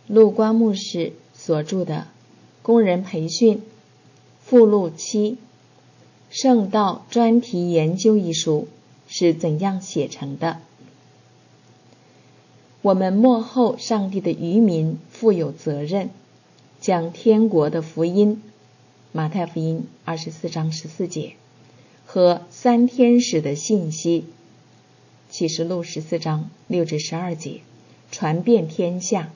陆光牧师所著的《工人培训附录7圣道专题研究》一书是怎样写成的。我们末后上帝的余民负有责任，将天国的福音马太福音24章14节和三天使的信息启示录14章6至12节传遍天下。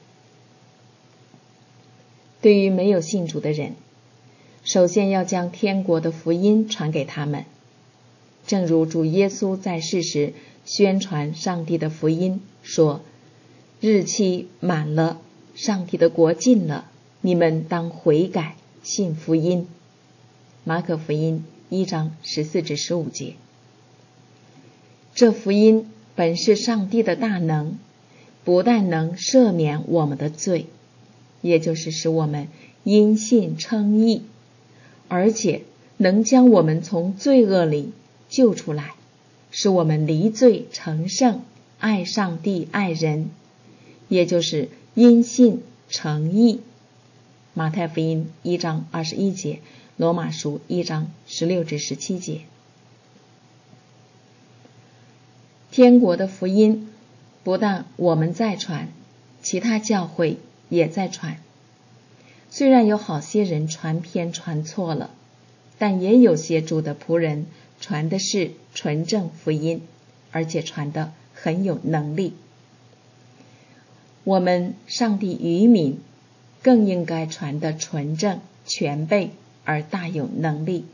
对于没有信主的人，首先要将天国的福音传给他们，正如主耶稣在世时宣传上帝的福音说，日期满了，上帝的国近了，你们当悔改，信福音。马可福音1章14至15节。这福音本是上帝的大能，不但能赦免我们的罪，也就是使我们因信称义，而且能将我们从罪恶里救出来，使我们离罪成圣，爱上帝爱人，也就是因信成义。马太福音1章21节，罗马书1章16至17节。天国的福音不但我们在传，其他教会也在传。虽然有好些人传偏传错了，但也有些主的仆人传的是纯正福音，而且传得很有能力。我们上帝余民更应该传得纯正全备而大有能力。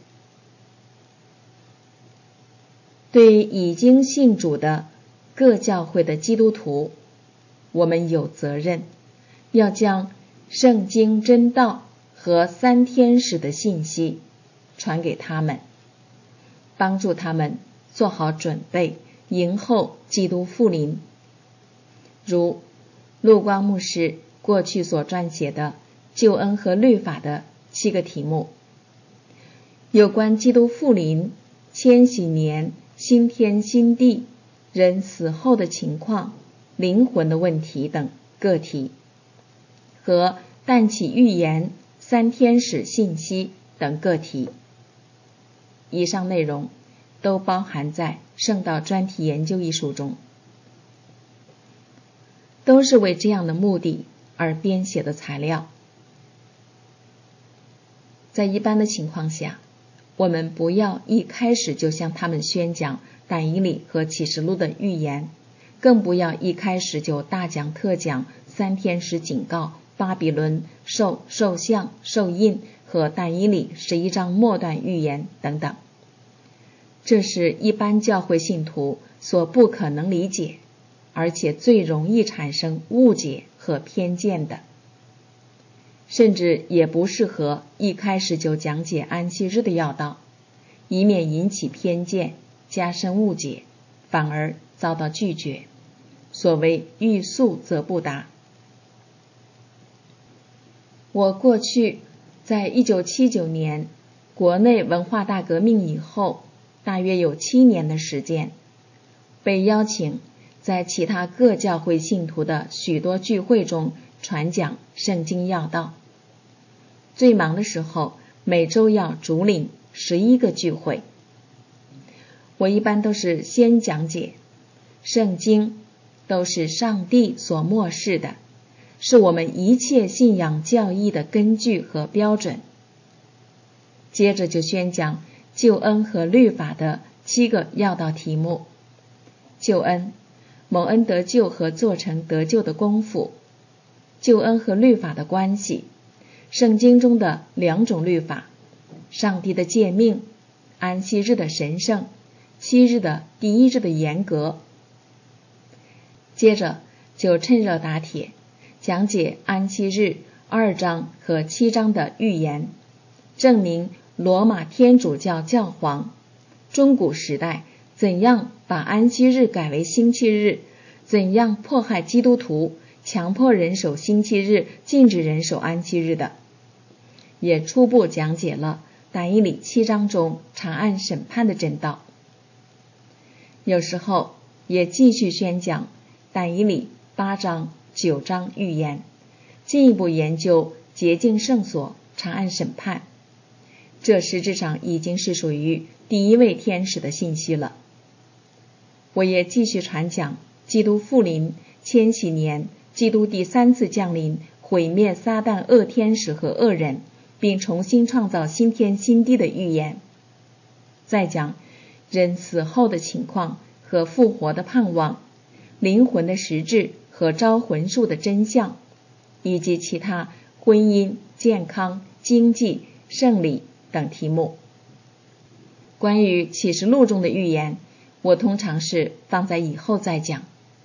对于已经信主的各教会的基督徒，我们有责任要将圣经真道和三天使的信息传给他们，帮助他们做好准备，迎候基督复临。如陆光牧师过去所撰写的救恩和律法的7个题目，有关基督复临、千禧年、新天新地、人死后的情况、灵魂的问题等个题，和但启预言、三天使信息等个题。以上内容都包含在圣道专题研究一书中，都是为这样的目的而编写的材料。在一般的情况下，我们不要一开始就向他们宣讲但以理和启示录的预言，更不要一开始就大讲特讲三天使警告、巴比伦受像、受印和但以理11章末段预言等等。这是一般教会信徒所不可能理解，而且最容易产生误解和偏见的，甚至也不适合一开始就讲解安息日的要道，以免引起偏见，加深误解，反而遭到拒绝。所谓欲速则不达。我过去在1979年国内文化大革命以后，大约有7年的时间，被邀请在其他各教会信徒的许多聚会中传讲圣经要道。最忙的时候，每周要主领11个聚会。我一般都是先讲解圣经都是上帝所默示的，是我们一切信仰教义的根据和标准。接着就宣讲救恩和律法的7个要道题目：救恩、蒙恩得救和做成得救的功夫；救恩和律法的关系；圣经中的2种律法；上帝的诫命；安息日的神圣；7日的第1日的严格。接着就趁热打铁，讲解安息日2章和7章的预言，证明罗马天主教教皇中古时代怎样把安息日改为星期日，怎样迫害基督徒，强迫人守星期日，禁止人守安息日的。也初步讲解了但以理7章中长按审判的真道。有时候也继续宣讲但以理8章9章预言， 进一步研究洁净圣所长按审判，这实质上已经是属于第一位天使的信息了。我也继续传讲基督复临、千禧年、基督第3次降临，毁灭撒旦恶天使和恶人，并重新创造新天新地的预言。再讲人死后的情况和复活的盼望，灵魂的实质和招魂术的真相，以及其他婚姻、健康、经济、圣礼等题目。关于启示录中的预言，我通常是放在以后再讲。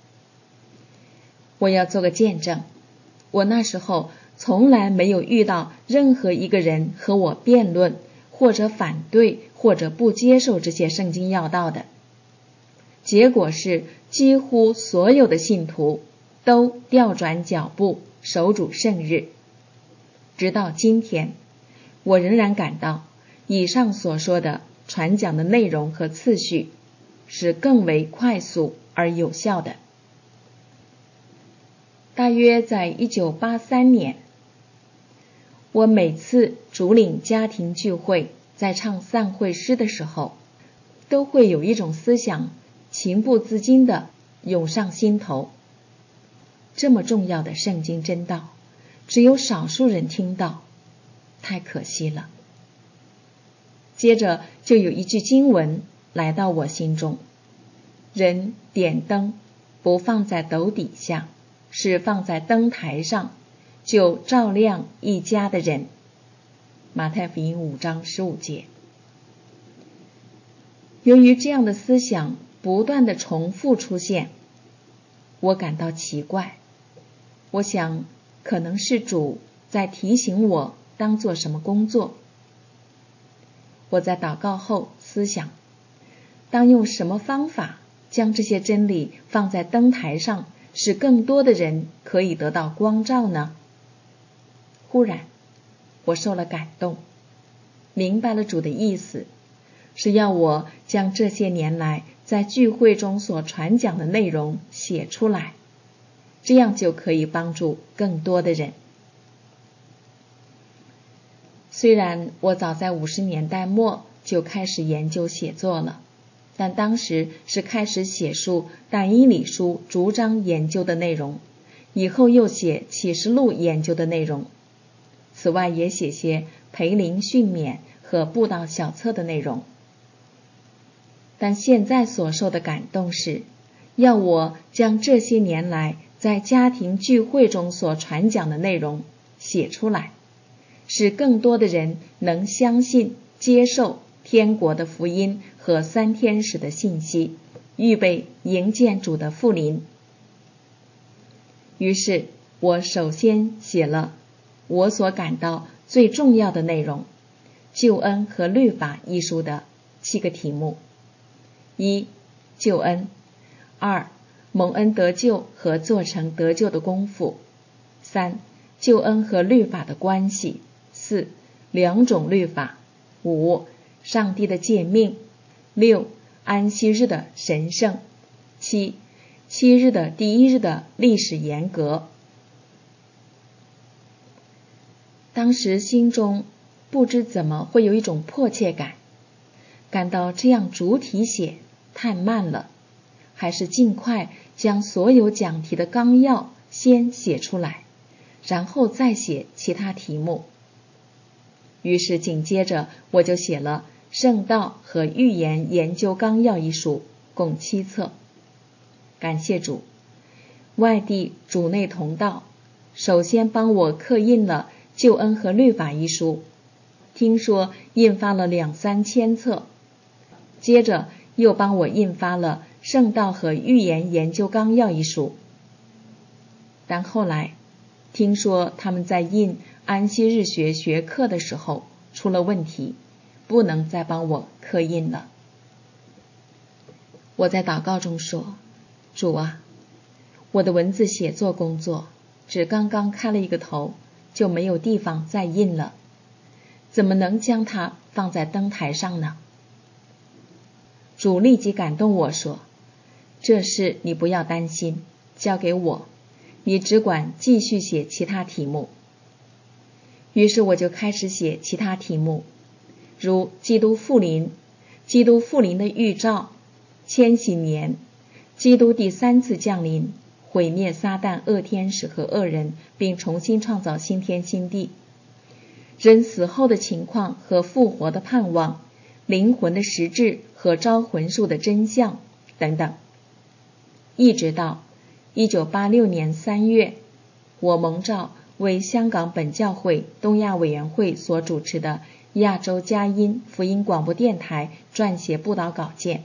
我要做个见证，我那时候从来没有遇到任何一个人和我辩论，或者反对，或者不接受这些圣经要道的。结果是几乎所有的信徒都调转脚步，守主圣日。直到今天，我仍然感到以上所说的传讲的内容和次序是更为快速而有效的。大约在1983年，我每次主领家庭聚会，在唱散会诗的时候，都会有一种思想情不自禁地涌上心头。这么重要的圣经真道，只有少数人听到，太可惜了。接着就有一句经文来到我心中：人点灯不放在斗底下，是放在灯台上，就照亮一家的人。马太福音5章15节。由于这样的思想不断地重复出现，我感到奇怪。我想可能是主在提醒我当做什么工作。我在祷告后思想，当用什么方法将这些真理放在灯台上，使更多的人可以得到光照呢？忽然我受了感动，明白了主的意思，是要我将这些年来在聚会中所传讲的内容写出来，这样就可以帮助更多的人。虽然我早在50年代末就开始研究写作了，但当时是开始写述但以理书逐章研究的内容，以后又写启示录研究的内容，此外也写些培灵训勉和布道小册的内容。但现在所受的感动是，要我将这些年来在家庭聚会中所传讲的内容写出来，使更多的人能相信、接受天国的福音和3天使的信息，预备迎接主的复临。于是我首先写了我所感到最重要的内容，《救恩和律法》一书的7个题目： 1. 救恩； 2. 蒙恩得救和做成得救的功夫； 3. 救恩和律法的关系； 4. 2种律法； 5. 上帝的诫命； 6. 安息日的神圣； 7. 7日的第1日的历史严格。当时心中不知怎么会有一种迫切感，感到这样逐题写太慢了，还是尽快将所有讲题的纲要先写出来，然后再写其他题目。于是紧接着我就写了《圣道和预言研究纲要》一书，共7册。感谢主，外地主内同道首先帮我刻印了《救恩和律法》一书，听说印发了2-3千册，接着又帮我印发了《圣道和预言研究纲要》一书。但后来听说他们在印安息日学学课的时候出了问题，不能再帮我刻印了。我在祷告中说，主啊，我的文字写作工作只刚刚开了一个头，就没有地方再印了，怎么能将它放在灯台上呢？主立即感动我说，这事你不要担心，交给我， 你只管继续写其他题目。于是我就开始写其他题目，如基督复临、基督复临的预兆、千禧年、基督第3次降临、毁灭撒旦恶天使和恶人，并重新创造新天新地、人死后的情况和复活的盼望、灵魂的实质和招魂术的真相等等。一直到1986年3月，我蒙召为香港本教会东亚委员会所主持的亚洲佳音福音广播电台撰写布道稿件。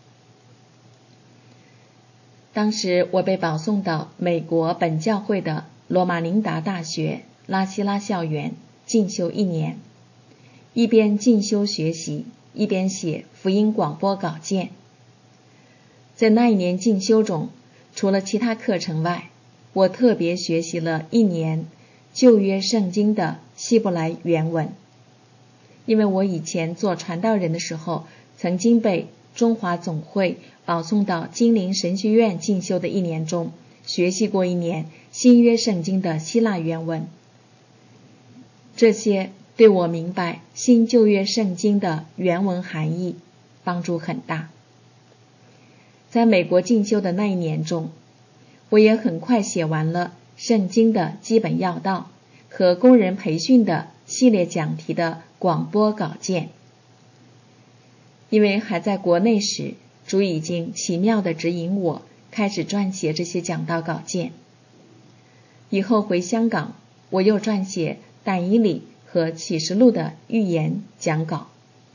当时我被保送到美国本教会的罗马琳达大学拉希拉校园进修1年，一边进修学习，一边写福音广播稿件。在那一年进修中，除了其他课程外，我特别学习了1年旧约圣经的希伯来原文。因为我以前做传道人的时候，曾经被中华总会保送到金陵神学院进修的1年中，学习过1年新约圣经的希腊原文。这些对我明白新旧约圣经的原文含义帮助很大。在美国进修的那1年中，我也很快写完了圣经的基本要道和工人培训的系列讲题的广播稿件。因为还在国内时，主已经奇妙地指引我开始撰写这些讲道稿件。以后回香港，我又撰写但以理和启示录的预言讲稿。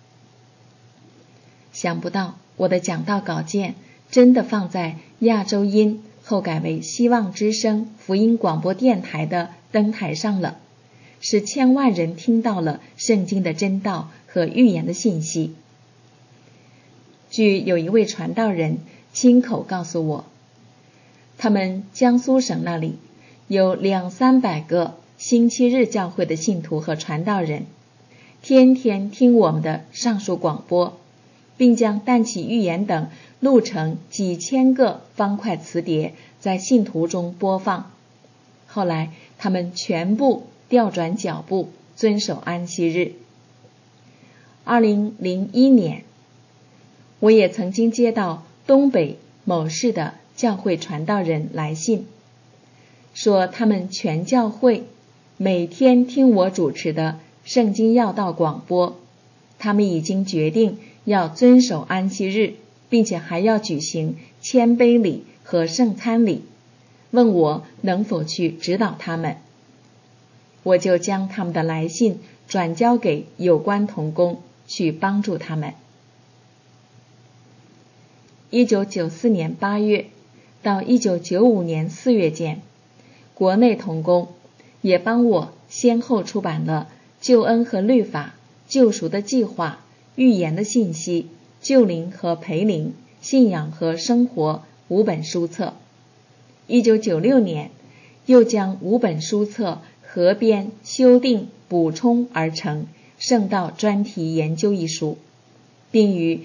想不到我的讲道稿件真的放在亚洲音后改为希望之声福音广播电台的灯台上了，使千万人听到了圣经的真道和预言的信息。据有一位传道人亲口告诉我，他们江苏省那里有200-300个星期日教会的信徒和传道人，天天听我们的上述广播，并将但启预言等录成几千个方块磁碟在信徒中播放。后来他们全部调转脚步，遵守安息日。2001年，我也曾经接到东北某市的教会传道人来信，说他们全教会每天听我主持的圣经要道广播，他们已经决定要遵守安息日，并且还要举行谦卑礼和圣餐礼，问我能否去指导他们。我就将他们的来信转交给有关同工，去帮助他们。1994年8月到1995年4月间，国内同工也帮我先后出版了救恩和律法、救赎的计划、预言的信息、救灵和培灵、信仰和生活5本书册。1996年又将5本书册合编、修订、补充而成《圣道专题研究》一书，并于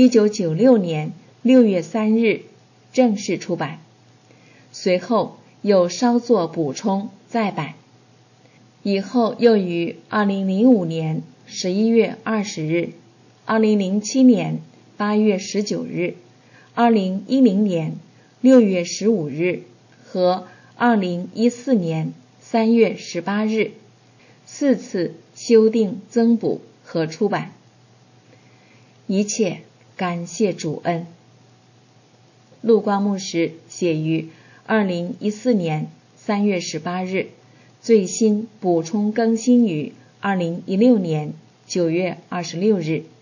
1996年6月3日正式出版，随后又稍作补充再版，以后又于2005年11月20日、2007年8月19日、2010年6月15日和2014年3月18日4次修订、增补和出版。一切感谢主恩。陆光牧师写于2014年3月18日，最新补充更新于2016年9月26日。